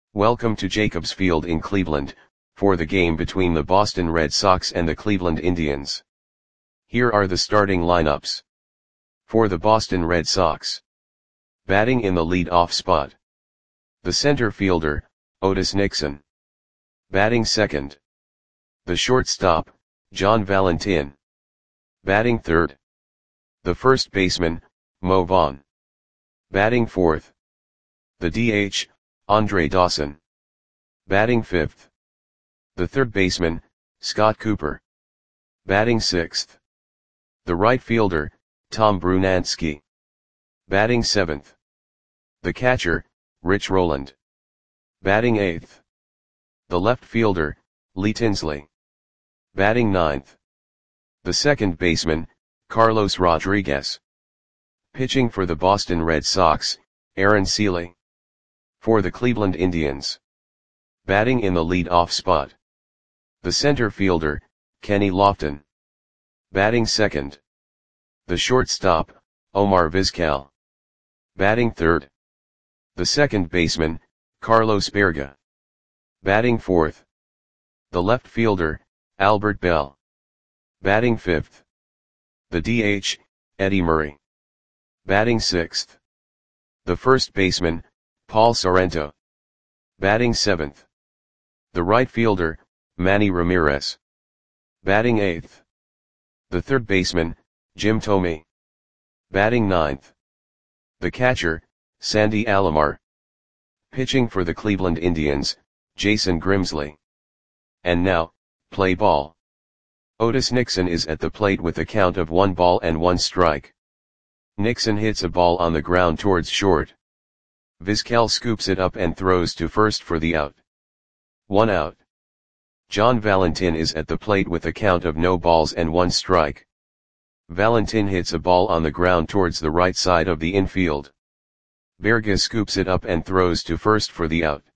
Welcome to Jacobs Field in Cleveland, for the game between the Boston Red Sox and the Cleveland Indians. Here are the starting lineups. For the Boston Red Sox. Batting in the lead-off spot. The center fielder, Otis Nixon. Batting second. The shortstop, John Valentin. Batting third. The first baseman, Mo Vaughn. Batting fourth. The DH, Andre Dawson. Batting fifth. The third baseman, Scott Cooper. Batting sixth. The right fielder, Tom Brunansky. Batting seventh. The catcher, Rich Rowland. Batting eighth. The left fielder, Lee Tinsley. Batting ninth. The second baseman, Carlos Rodriguez. Pitching for the Boston Red Sox, Aaron Sele. For the Cleveland Indians. Batting in the lead-off spot. The center fielder, Kenny Lofton. Batting second. The shortstop, Omar Vizquel. Batting third. The second baseman, Carlos Baerga. Batting fourth. The left fielder, Albert Belle. Batting fifth. The DH, Eddie Murray. Batting sixth. The first baseman, Paul Sorrento. Batting seventh. The right fielder, Manny Ramirez. Batting eighth. The third baseman, Jim Thome. Batting ninth. The catcher, Sandy Alomar. Pitching for the Cleveland Indians, Jason Grimsley. And now, play ball. Otis Nixon is at the plate with a count of 1 ball and 1 strike. Nixon hits a ball on the ground towards short. Vizquel scoops it up and throws to first for the out. 1 out. John Valentin is at the plate with a count of no balls and 1 strike. Valentin hits a ball on the ground towards the right side of the infield. Baerga scoops it up and throws to first for the out.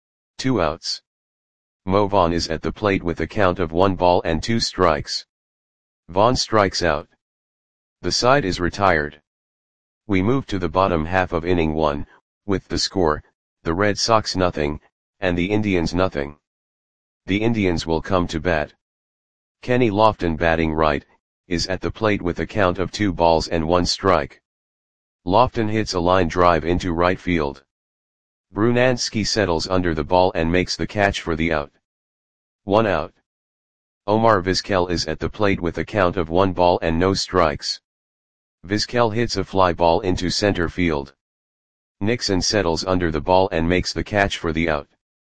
2 outs. Mo Vaughn is at the plate with a count of 1 ball and 2 strikes. Vaughn strikes out. The side is retired. We move to the bottom half of inning 1, with the score, the Red Sox nothing, and the Indians nothing. The Indians will come to bat. Kenny Lofton, batting right, is at the plate with a count of 2 balls and 1 strike. Lofton hits a line drive into right field. Brunansky settles under the ball and makes the catch for the out. 1 out. Omar Vizquel is at the plate with a count of 1 ball and no strikes. Vizquel hits a fly ball into center field. Nixon settles under the ball and makes the catch for the out.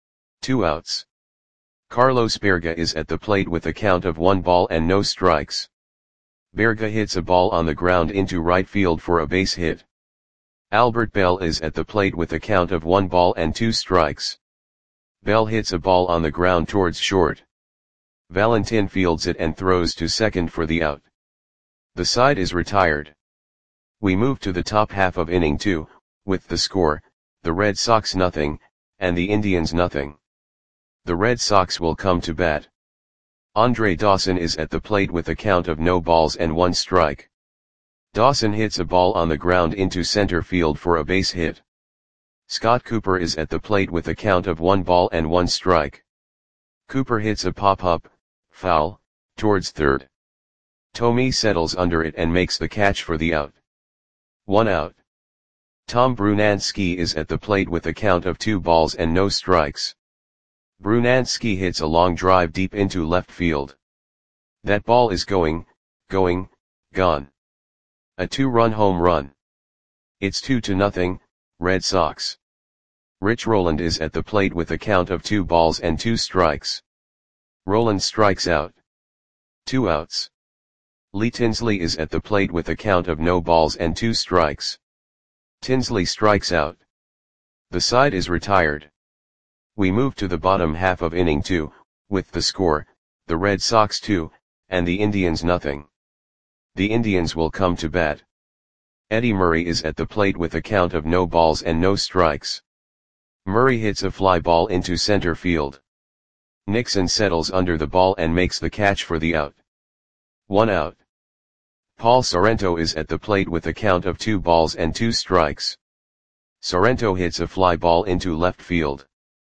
2 outs. Carlos Baerga is at the plate with a count of 1 ball and no strikes. Baerga hits a ball on the ground into right field for a base hit. Albert Belle is at the plate with a count of 1 ball and 2 strikes. Belle hits a ball on the ground towards short. Valentin fields it and throws to second for the out. The side is retired. We move to the top half of inning 2, with the score, the Red Sox nothing, and the Indians nothing. The Red Sox will come to bat. Andre Dawson is at the plate with a count of no balls and 1 strike. Dawson hits a ball on the ground into center field for a base hit. Scott Cooper is at the plate with a count of 1 ball and 1 strike. Cooper hits a pop-up, foul, towards third. Thome settles under it and makes the catch for the out. 1 out. Tom Brunansky is at the plate with a count of 2 balls and no strikes. Brunansky hits a long drive deep into left field. That ball is gone. A 2-run home run. It's 2-0, Red Sox. Rich Rowland is at the plate with a count of 2 balls and 2 strikes. Rowland strikes out. 2 outs. Lee Tinsley is at the plate with a count of no balls and 2 strikes. Tinsley strikes out. The side is retired. We move to the bottom half of inning 2, with the score, the Red Sox 2, and the Indians nothing. The Indians will come to bat. Eddie Murray is at the plate with a count of no balls and no strikes. Murray hits a fly ball into center field. Nixon settles under the ball and makes the catch for the out. 1 out. Paul Sorrento is at the plate with a count of 2 balls and 2 strikes. Sorrento hits a fly ball into left field.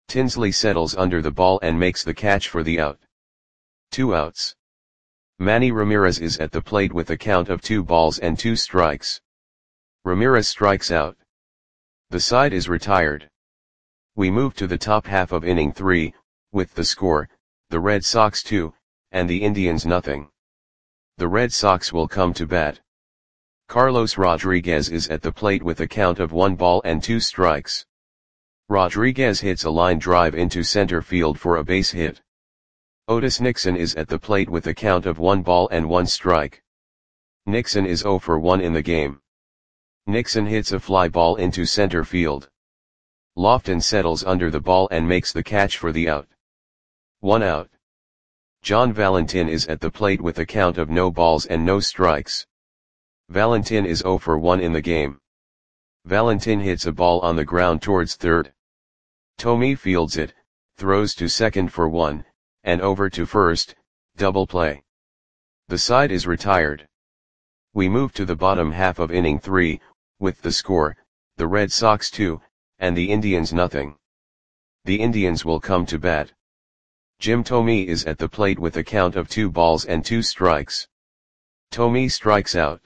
Tinsley settles under the ball and makes the catch for the out. 2 outs. Manny Ramirez is at the plate with a count of 2 balls and 2 strikes. Ramirez strikes out. The side is retired. We move to the top half of inning 3, with the score, the Red Sox 2, and the Indians nothing. The Red Sox will come to bat. Carlos Rodriguez is at the plate with a count of 1 ball and 2 strikes. Rodriguez hits a line drive into center field for a base hit. Otis Nixon is at the plate with a count of 1 ball and 1 strike. Nixon is 0 for 1 in the game. Nixon hits a fly ball into center field. Lofton settles under the ball and makes the catch for the out. 1 out. John Valentin is at the plate with a count of no balls and no strikes. Valentin is 0 for 1 in the game. Valentin hits a ball on the ground towards third. Thome fields it, throws to second for 1, and over to first, double play. The side is retired. We move to the bottom half of inning 3, with the score, the Red Sox 2, and the Indians nothing. The Indians will come to bat. Jim Thome is at the plate with a count of 2 balls and 2 strikes. Thome strikes out.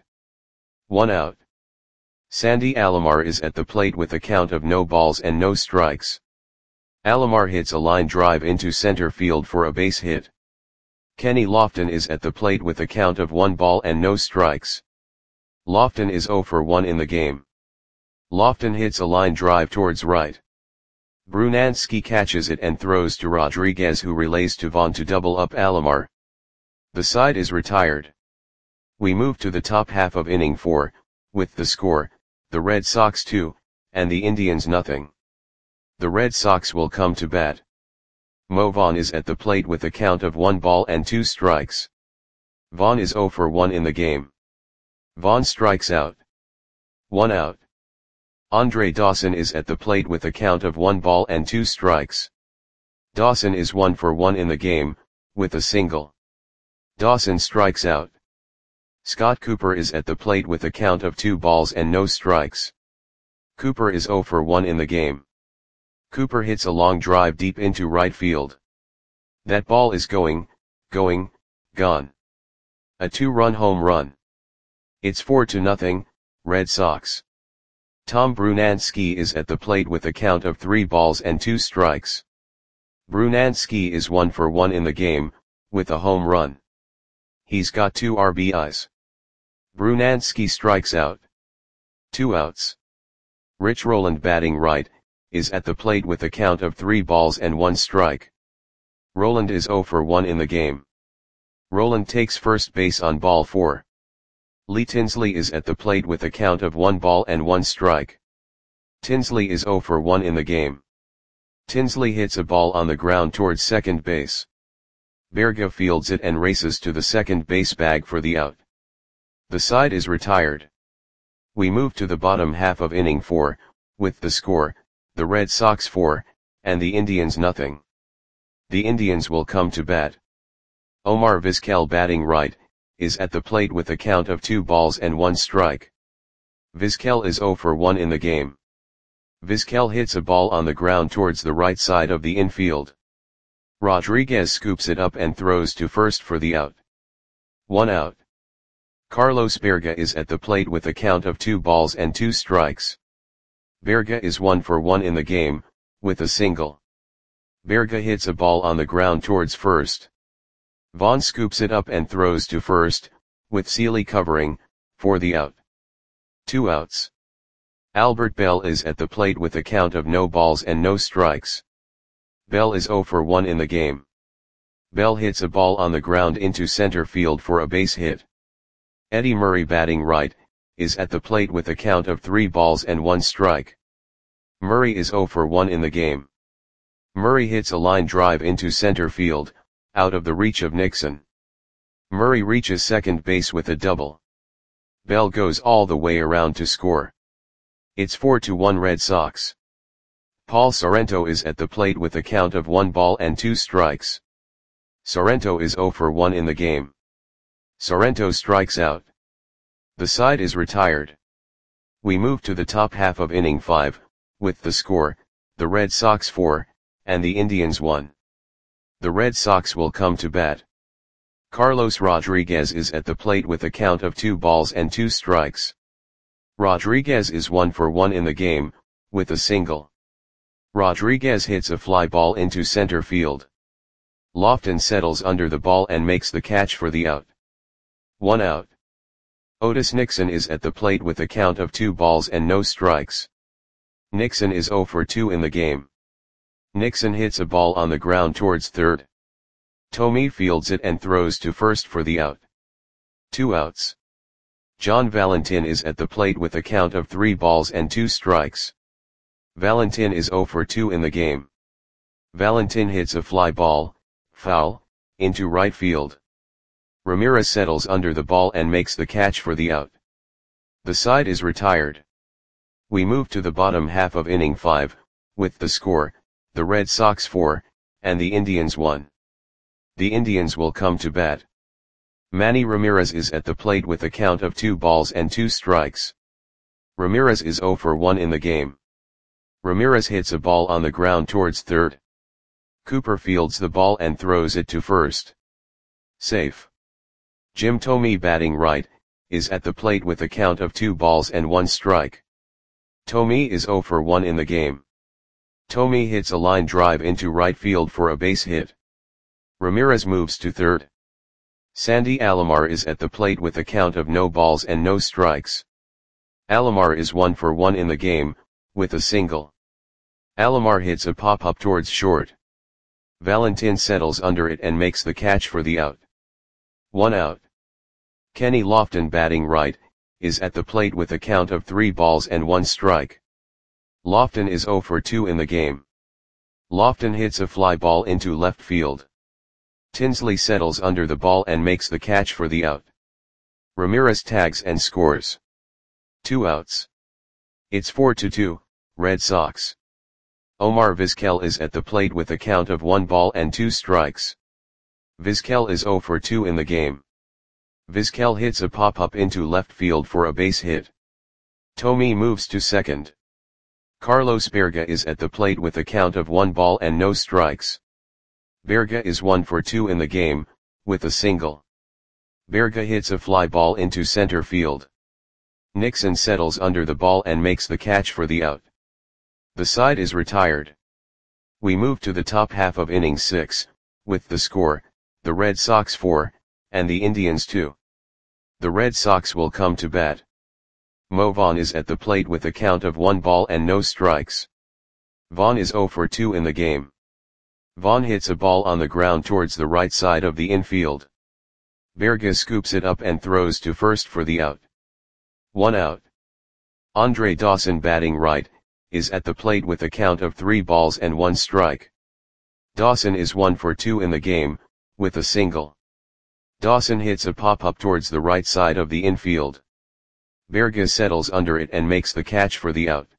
1 out. Sandy Alomar is at the plate with a count of no balls and no strikes. Alomar hits a line drive into center field for a base hit. Kenny Lofton is at the plate with a count of 1 ball and no strikes. Lofton is 0 for 1 in the game. Lofton hits a line drive towards right. Brunansky catches it and throws to Rodriguez, who relays to Vaughn to double up Alomar. The side is retired. We move to the top half of inning 4, with the score, the Red Sox 2, and the Indians nothing. The Red Sox will come to bat. Mo Vaughn is at the plate with a count of 1 ball and 2 strikes. Vaughn is 0 for 1 in the game. Vaughn strikes out. 1 out. Andre Dawson is at the plate with a count of 1 ball and 2 strikes. Dawson is 1 for 1 in the game, with a single. Dawson strikes out. Scott Cooper is at the plate with a count of 2 balls and no strikes. Cooper is 0 for 1 in the game. Cooper hits a long drive deep into right field. That ball is gone. A 2-run home run. It's 4-0, Red Sox. Tom Brunansky is at the plate with a count of 3 balls and 2 strikes. Brunansky is 1 for 1 in the game, with a home run. He's got 2 RBIs. Brunansky strikes out. 2 outs. Rich Rowland, batting right, is at the plate with a count of 3 balls and 1 strike. Rowland is 0 for 1 in the game. Rowland takes first base on ball 4. Lee Tinsley is at the plate with a count of 1 ball and 1 strike. Tinsley is 0 for 1 in the game. Tinsley hits a ball on the ground towards second base. Berga fields it and races to the second base bag for the out. The side is retired. We move to the bottom half of inning 4, with the score, the Red Sox 4, and the Indians nothing. The Indians will come to bat. Omar Vizquel, batting right, is at the plate with a count of 2 balls and 1 strike. Vizquel is 0 for 1 in the game. Vizquel hits a ball on the ground towards the right side of the infield. Rodriguez scoops it up and throws to first for the out. 1 out. Carlos Berga is at the plate with a count of 2 balls and 2 strikes. Berga is 1 for 1 in the game, with a single. Berga hits a ball on the ground towards first. Vaughn scoops it up and throws to first, with Seeley covering, for the out. 2 outs. Albert Bell is at the plate with a count of no balls and no strikes. Bell is 0 for 1 in the game. Bell hits a ball on the ground into center field for a base hit. Eddie Murray, batting right, is at the plate with a count of 3 balls and 1 strike. Murray is 0 for 1 in the game. Murray hits a line drive into center field, out of the reach of Nixon. Murray reaches second base with a double. Bell goes all the way around to score. It's 4-1 Red Sox. Paul Sorrento is at the plate with a count of 1 ball and 2 strikes. Sorrento is 0 for 1 in the game. Sorrento strikes out. The side is retired. We move to the top half of inning 5, with the score, the Red Sox 4, and the Indians 1. The Red Sox will come to bat. Carlos Rodriguez is at the plate with a count of 2 balls and 2 strikes. Rodriguez is 1 for 1 in the game, with a single. Rodriguez hits a fly ball into center field. Lofton settles under the ball and makes the catch for the out. 1 out. Otis Nixon is at the plate with a count of 2 balls and no strikes. Nixon is 0 for 2 in the game. Nixon hits a ball on the ground towards third. Thome fields it and throws to first for the out. 2 outs. John Valentin is at the plate with a count of 3 balls and 2 strikes. Valentin is 0 for 2 in the game. Valentin hits a fly ball, foul, into right field. Ramirez settles under the ball and makes the catch for the out. The side is retired. We move to the bottom half of inning 5, with the score, the Red Sox 4, and the Indians 1. The Indians will come to bat. Manny Ramirez is at the plate with a count of 2 balls and 2 strikes. Ramirez is 0 for 1 in the game. Ramirez hits a ball on the ground towards third. Cooper fields the ball and throws it to first. Safe. Jim Thome, batting right, is at the plate with a count of 2 balls and 1 strike. Thome is 0 for 1 in the game. Thome hits a line drive into right field for a base hit. Ramirez moves to third. Sandy Alomar is at the plate with a count of no balls and no strikes. Alomar is 1 for 1 in the game, with a single. Alomar hits a pop-up towards short. Valentin settles under it and makes the catch for the out. 1 out. Kenny Lofton, batting right, is at the plate with a count of 3 balls and 1 strike. Lofton is 0 for 2 in the game. Lofton hits a fly ball into left field. Tinsley settles under the ball and makes the catch for the out. Ramirez tags and scores. 2 outs. It's 4-2, Red Sox. Omar Vizquel is at the plate with a count of 1 ball and 2 strikes. Vizquel is 0 for 2 in the game. Vizquel hits a pop-up into left field for a base hit. Thome moves to second. Carlos Berga is at the plate with a count of 1 ball and no strikes. Berga is 1 for 2 in the game, with a single. Berga hits a fly ball into center field. Nixon settles under the ball and makes the catch for the out. The side is retired. We move to the top half of inning 6, with the score, the Red Sox 4, and the Indians 2. The Red Sox will come to bat. Mo Vaughn is at the plate with a count of 1 ball and no strikes. Vaughn is 0 for 2 in the game. Vaughn hits a ball on the ground towards the right side of the infield. Berga scoops it up and throws to first for the out. 1 out. Andre Dawson, batting right, is at the plate with a count of 3 balls and 1 strike. Dawson is 1 for 2 in the game, with a single. Dawson hits a pop-up towards the right side of the infield. Berga settles under it and makes the catch for the out.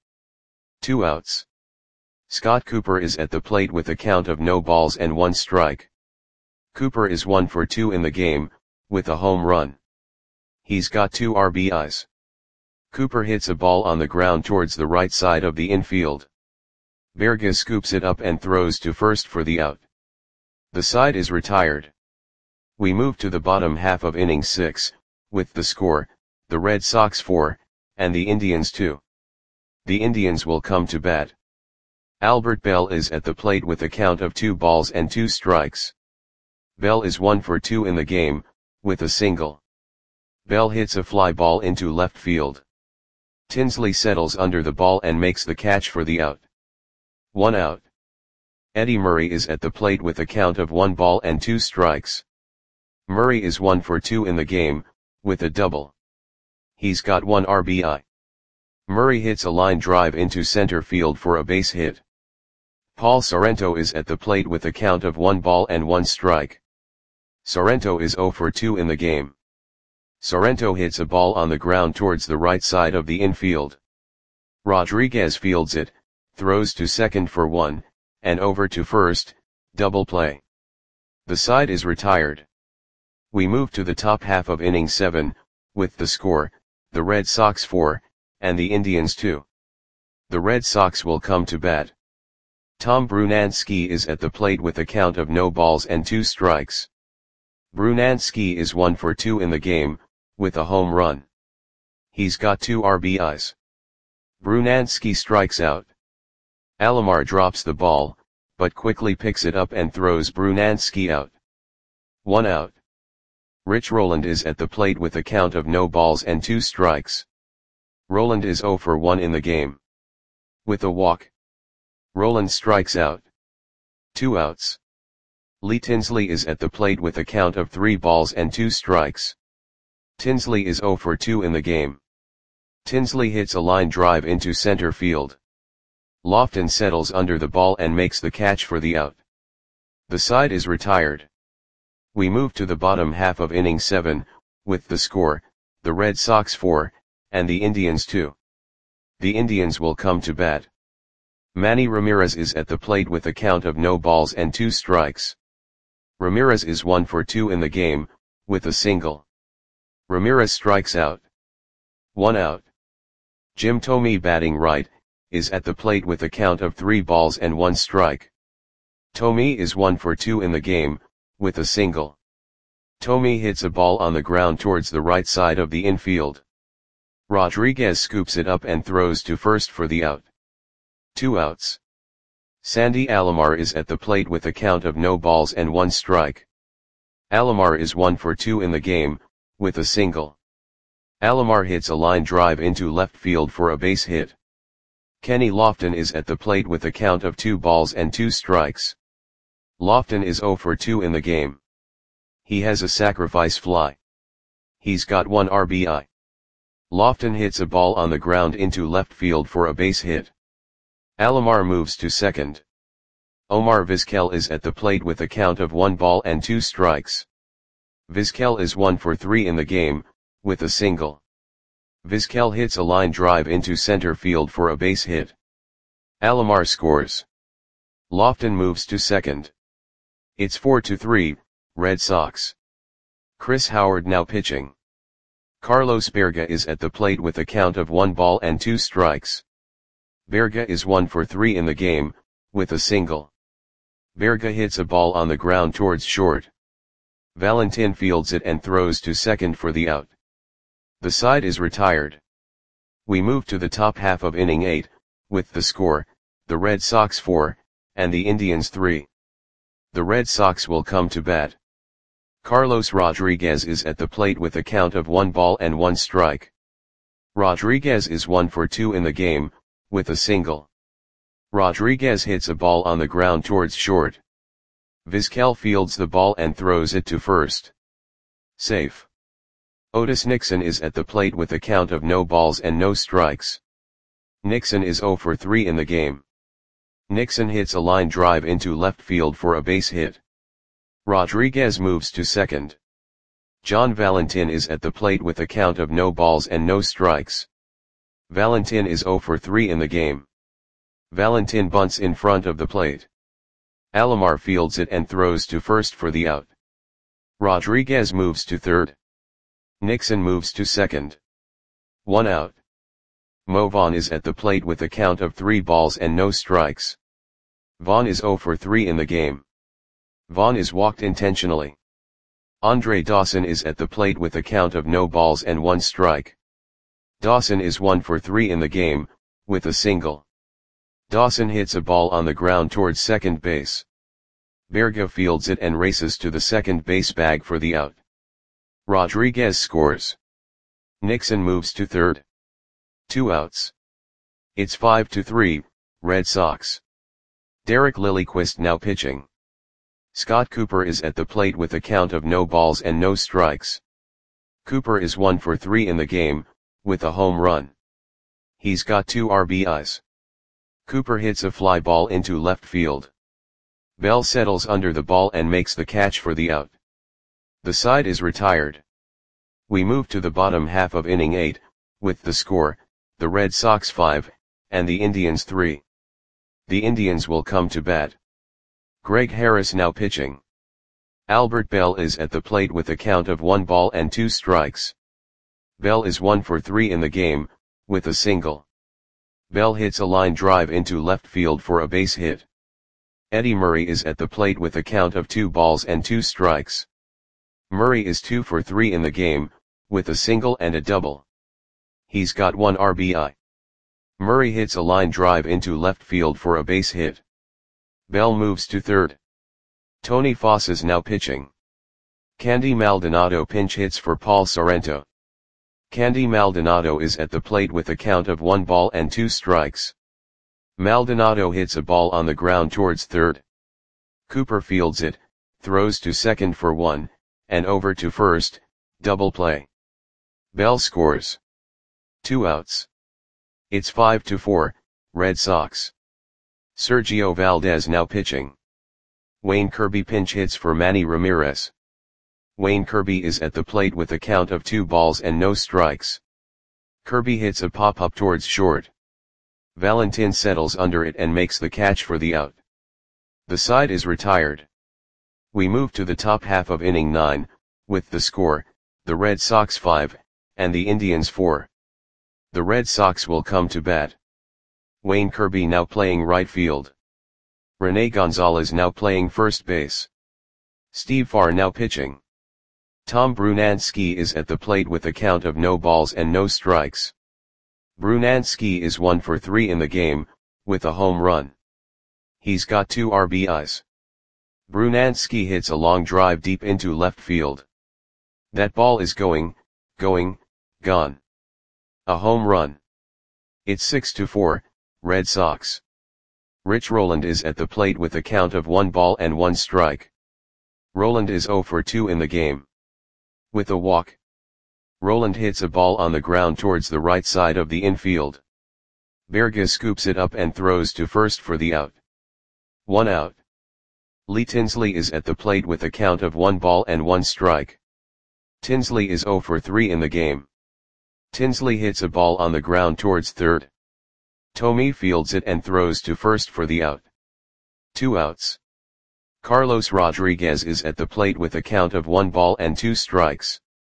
2 outs. Scott Cooper is at the plate with a count of no balls and 1 strike. Cooper is 1 for 2 in the game, with a home run. He's got 2 RBIs. Cooper hits a ball on the ground towards the right side of the infield. Berga scoops it up and throws to first for the out. The side is retired. We move to the bottom half of inning 6, with the score, the Red Sox 4, and the Indians 2. The Indians will come to bat. Albert Bell is at the plate with a count of 2 balls and 2 strikes. Bell is 1 for 2 in the game, with a single. Bell hits a fly ball into left field. Tinsley settles under the ball and makes the catch for the out. 1 out. Eddie Murray is at the plate with a count of 1 ball and 2 strikes. Murray is 1 for 2 in the game, with a double. He's got 1 RBI. Murray hits a line drive into center field for a base hit. Paul Sorrento is at the plate with a count of 1 ball and 1 strike. Sorrento is 0 for 2 in the game. Sorrento hits a ball on the ground towards the right side of the infield. Rodriguez fields it, throws to second for 1, and over to first, double play. The side is retired. We move to the top half of inning 7, with the score, the Red Sox 4, and the Indians 2. The Red Sox will come to bat. Tom Brunansky is at the plate with a count of no balls and 2 strikes. Brunansky is 1 for 2 in the game, with a home run. He's got 2 RBIs. Brunansky strikes out. Alomar drops the ball, but quickly picks it up and throws Brunansky out. 1 out. Rich Rowland is at the plate with a count of no balls and 2 strikes. Rowland is 0 for 1 in the game. With a walk, Rowland strikes out. 2 outs. Lee Tinsley is at the plate with a count of 3 balls and 2 strikes. Tinsley is 0 for 2 in the game. Tinsley hits a line drive into center field. Lofton settles under the ball and makes the catch for the out. The side is retired. We move to the bottom half of inning 7, with the score, the Red Sox 4, and the Indians 2. The Indians will come to bat. Manny Ramirez is at the plate with a count of no balls and 2 strikes. Ramirez is 1 for 2 in the game, with a single. Ramirez strikes out. 1 out. Jim Thome, batting right, is at the plate with a count of 3 balls and 1 strike. Thome is 1 for 2 in the game, with a single. Thome hits a ball on the ground towards the right side of the infield. Rodriguez scoops it up and throws to first for the out. 2 outs. Sandy Alomar is at the plate with a count of no balls and 1 strike. Alomar is 1 for 2 in the game, with a single. Alomar hits a line drive into left field for a base hit. Kenny Lofton is at the plate with a count of 2 balls and 2 strikes. Lofton is 0 for 2 in the game. He has a sacrifice fly. He's got 1 RBI. Lofton hits a ball on the ground into left field for a base hit. Alomar moves to second. Omar Vizquel is at the plate with a count of 1 ball and 2 strikes. Vizquel is 1 for 3 in the game, with a single. Vizquel hits a line drive into center field for a base hit. Alomar scores. Lofton moves to second. It's 4-3, Red Sox. Chris Howard now pitching. Carlos Berga is at the plate with a count of 1 ball and 2 strikes. Berga is 1 for 3 in the game, with a single. Berga hits a ball on the ground towards short. Valentin fields it and throws to second for the out. The side is retired. We move to the top half of inning 8, with the score, the Red Sox 4, and the Indians 3. The Red Sox will come to bat. Carlos Rodriguez is at the plate with a count of 1 ball and 1 strike. Rodriguez is 1 for 2 in the game, with a single. Rodriguez hits a ball on the ground towards short. Vizquel fields the ball and throws it to first. Safe. Otis Nixon is at the plate with a count of no balls and no strikes. Nixon is 0 for 3 in the game. Nixon hits a line drive into left field for a base hit. Rodriguez moves to second. John Valentin is at the plate with a count of no balls and no strikes. Valentin is 0 for 3 in the game. Valentin bunts in front of the plate. Alomar fields it and throws to first for the out. Rodriguez moves to third. Nixon moves to second. 1 out. Mo Vaughn is at the plate with a count of 3 balls and no strikes. Vaughn is 0 for 3 in the game. Vaughn is walked intentionally. Andre Dawson is at the plate with a count of no balls and 1 strike. Dawson is 1 for 3 in the game, with a single. Dawson hits a ball on the ground towards second base. Berga fields it and races to the second base bag for the out. Rodriguez scores. Nixon moves to third. 2 outs. It's 5-3, Red Sox. Derek Lilliquist now pitching. Scott Cooper is at the plate with a count of no balls and no strikes. Cooper is 1 for 3 in the game, with a home run. He's got 2 RBIs. Cooper hits a fly ball into left field. Bell settles under the ball and makes the catch for the out. The side is retired. We move to the bottom half of inning 8, with the score, the Red Sox 5, and the Indians 3. The Indians will come to bat. Greg Harris now pitching. Albert Bell is at the plate with a count of 1 ball and 2 strikes. Bell is 1 for 3 in the game, with a single. Bell hits a line drive into left field for a base hit. Eddie Murray is at the plate with a count of 2 balls and 2 strikes. Murray is 2 for 3 in the game, with a single and a double. He's got 1 RBI. Murray hits a line drive into left field for a base hit. Bell moves to third. Tony Foss is now pitching. Candy Maldonado pinch hits for Paul Sorrento. Candy Maldonado is at the plate with a count of 1 ball and 2 strikes. Maldonado hits a ball on the ground towards third. Cooper fields it, throws to second for 1, and over to first, double play. Bell scores. 2 outs. It's 5-4, Red Sox. Sergio Valdez now pitching. Wayne Kirby pinch hits for Manny Ramirez. Wayne Kirby is at the plate with a count of 2 balls and no strikes. Kirby hits a pop-up towards short. Valentin settles under it and makes the catch for the out. The side is retired. We move to the top half of inning 9, with the score, the Red Sox 5, and the Indians 4. The Red Sox will come to bat. Wayne Kirby now playing right field. Rene Gonzalez now playing first base. Steve Farr now pitching. Tom Brunansky is at the plate with a count of no balls and no strikes. Brunansky is 1 for 3 in the game, with a home run. He's got 2 RBIs. Brunansky hits a long drive deep into left field. That ball is gone. A home run. It's 6-4, Red Sox. Rich Rowland is at the plate with a count of 1 ball and 1 strike. Rowland is 0 for 2 in the game. With a walk. Rowland hits a ball on the ground towards the right side of the infield. Berga scoops it up and throws to first for the out. 1 out. Lee Tinsley is at the plate with a count of 1 ball and 1 strike. Tinsley is 0 for 3 in the game. Tinsley hits a ball on the ground towards third. Tomey fields it and throws to first for the out. 2 outs. Carlos Rodriguez is at the plate with a count of 1 ball and 2 strikes.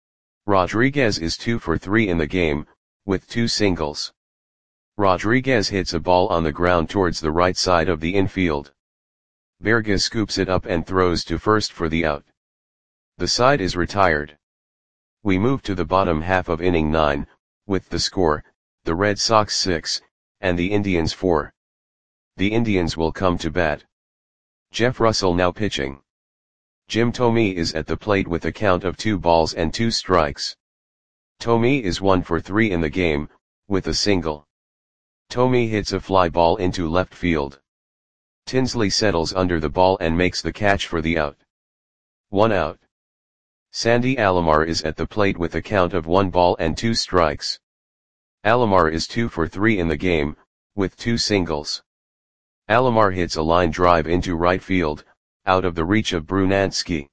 Rodriguez is 2 for 3 in the game, with 2 singles. Rodriguez hits a ball on the ground towards the right side of the infield. Berga scoops it up and throws to first for the out. The side is retired. We move to the bottom half of inning 9, with the score, the Red Sox 6, and the Indians 4. The Indians will come to bat. Jeff Russell now pitching. Jim Thome is at the plate with a count of 2 balls and 2 strikes. Thome is 1 for 3 in the game, with a single. Thome hits a fly ball into left field. Tinsley settles under the ball and makes the catch for the out. 1 out. Sandy Alomar is at the plate with a count of 1 ball and 2 strikes. Alomar is 2 for 3 in the game, with 2 singles. Alomar hits a line drive into right field, out of the reach of Brunansky.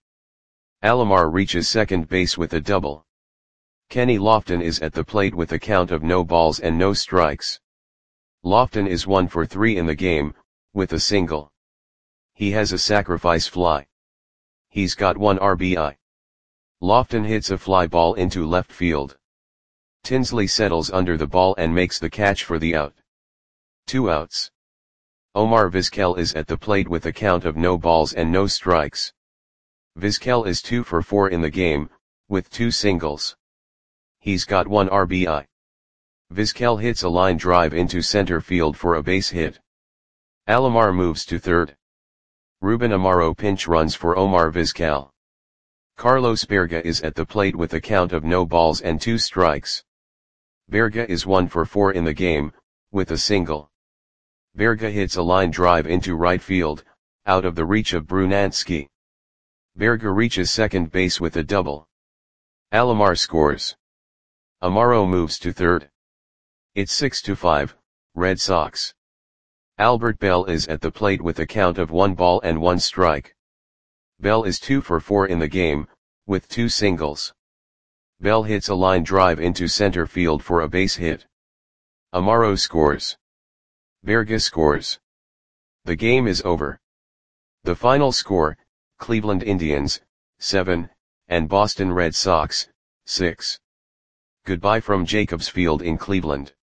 Alomar reaches second base with a double. Kenny Lofton is at the plate with a count of no balls and no strikes. Lofton is 1 for 3 in the game, with a single. He has a sacrifice fly. He's got 1 RBI. Lofton hits a fly ball into left field. Tinsley settles under the ball and makes the catch for the out. 2 outs. Omar Vizquel is at the plate with a count of no balls and no strikes. Vizquel is 2 for 4 in the game, with 2 singles. He's got 1 RBI. Vizquel hits a line drive into center field for a base hit. Alomar moves to third. Ruben Amaro pinch runs for Omar Vizquel. Carlos Berga is at the plate with a count of no balls and 2 strikes. Berga is 1 for 4 in the game, with a single. Berga hits a line drive into right field, out of the reach of Brunansky. Berga reaches second base with a double. Alomar scores. Amaro moves to third. It's 6-5, Red Sox. Albert Bell is at the plate with a count of 1 ball and 1 strike. Bell is 2 for 4 in the game, with 2 singles. Bell hits a line drive into center field for a base hit. Amaro scores. Berga scores. The game is over. The final score, Cleveland Indians, 7, and Boston Red Sox, 6. Goodbye from Jacobs Field in Cleveland.